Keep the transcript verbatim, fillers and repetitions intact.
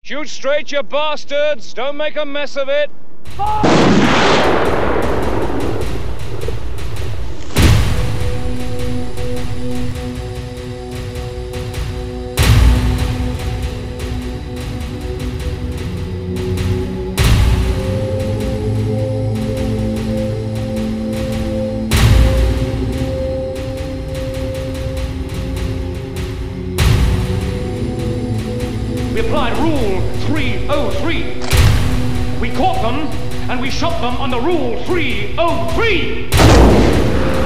Shoot straight, you bastards! Don't make a mess of it! We applied Rule three oh three. We caught them, and we shot them under Rule three oh three!